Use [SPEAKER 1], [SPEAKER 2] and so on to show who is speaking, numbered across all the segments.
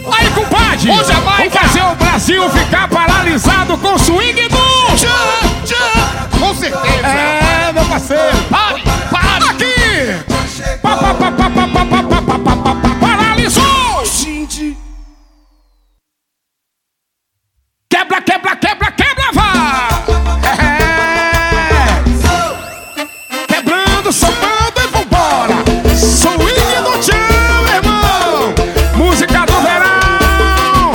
[SPEAKER 1] Aí, compadre, vamos fazer o Brasil ficar paralisado com o swing do
[SPEAKER 2] Com certeza.
[SPEAKER 1] É, meu parceiro.
[SPEAKER 2] Pare.
[SPEAKER 1] Aqui. Paralisou.
[SPEAKER 2] Gente.
[SPEAKER 1] Quebra, vá. Quebrando, sambando e vambora. Swing do tchau, irmão. Música do verão.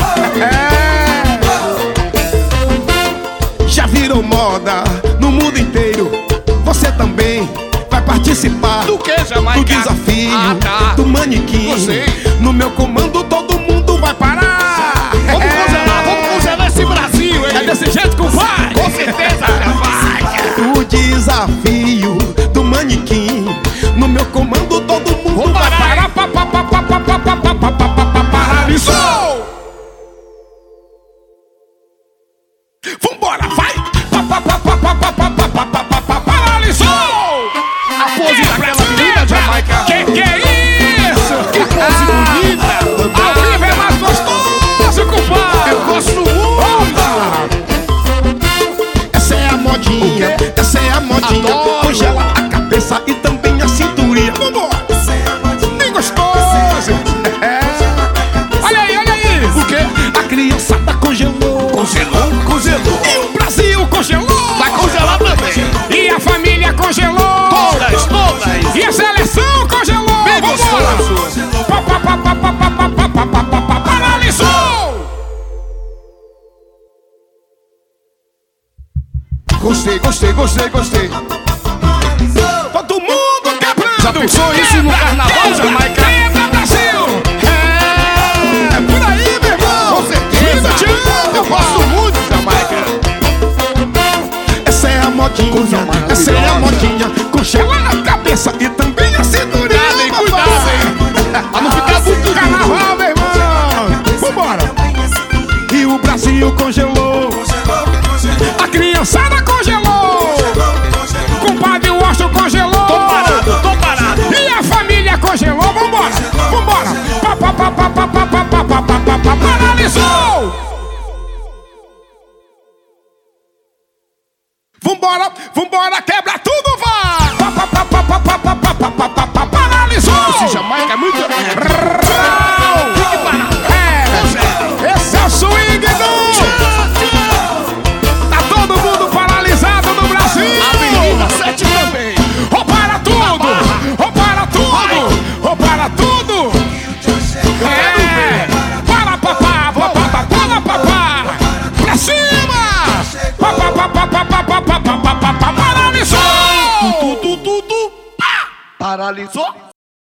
[SPEAKER 3] Já virou moda no mundo inteiro. Você também vai participar
[SPEAKER 2] Do que, Jamaica?
[SPEAKER 3] do desafio do manequim.
[SPEAKER 2] Você.
[SPEAKER 3] No meu comando todo mundo vai parar.
[SPEAKER 2] Vamos congelar esse Brasil, hein?
[SPEAKER 1] É desse jeito que vai.
[SPEAKER 2] Com certeza, Jamaica.
[SPEAKER 3] O desafio do manequim. No meu comando todo mundo vai parar.
[SPEAKER 1] Paralisou.
[SPEAKER 3] Vambora, vai!
[SPEAKER 1] Paralisou.
[SPEAKER 2] A pose daquela menina, Jamaica.
[SPEAKER 1] Que é isso?
[SPEAKER 2] Que pose bonita.
[SPEAKER 1] Ao vivo é mais gostoso, compadre.
[SPEAKER 2] Eu gosto muito.
[SPEAKER 3] Essa é a modinha, essa é a modinha.
[SPEAKER 2] Adoro.
[SPEAKER 3] Congela a cabeça e também a cinturinha. Vambora!
[SPEAKER 1] Bem gostoso. Olha aí.
[SPEAKER 3] O quê? A criançada congelou.
[SPEAKER 2] Congelou.
[SPEAKER 3] E o Brasil congelou.
[SPEAKER 2] Vai congelar também.
[SPEAKER 1] E a família congelou.
[SPEAKER 2] Todas.
[SPEAKER 1] E a seleção congelou.
[SPEAKER 2] Bem
[SPEAKER 1] Vambora.
[SPEAKER 2] gostoso.
[SPEAKER 1] Paralisou.
[SPEAKER 3] Gostei. Todo mundo quebrando.
[SPEAKER 2] Já pensou isso no carnaval, Jamaica?
[SPEAKER 1] Quebra, Brasil. É por aí, meu irmão.
[SPEAKER 2] Com certeza. Eu gosto muito, Jamaica.
[SPEAKER 3] Essa é a modinha, essa é a modinha. Congela a cabeça e também a cinturinha.
[SPEAKER 2] Cuidado, hein? Pra não ficar muito
[SPEAKER 1] Carnaval, meu irmão.
[SPEAKER 3] Vambora! E o Brasil congelou.
[SPEAKER 1] A criançada congelou. Compadre Washington congelou.
[SPEAKER 2] Tô parado.
[SPEAKER 1] E a família congelou. Vambora. Paralisou. Vambora, quebra tudo, vai. Paralisou.
[SPEAKER 2] Esse Jamaica é muito...
[SPEAKER 1] Esse é o swing do... Tá todo mundo paralisado no Brasil.
[SPEAKER 2] A menina 7 também.
[SPEAKER 1] Para tudo. Pra cima. Paralisou.
[SPEAKER 2] Paralisou.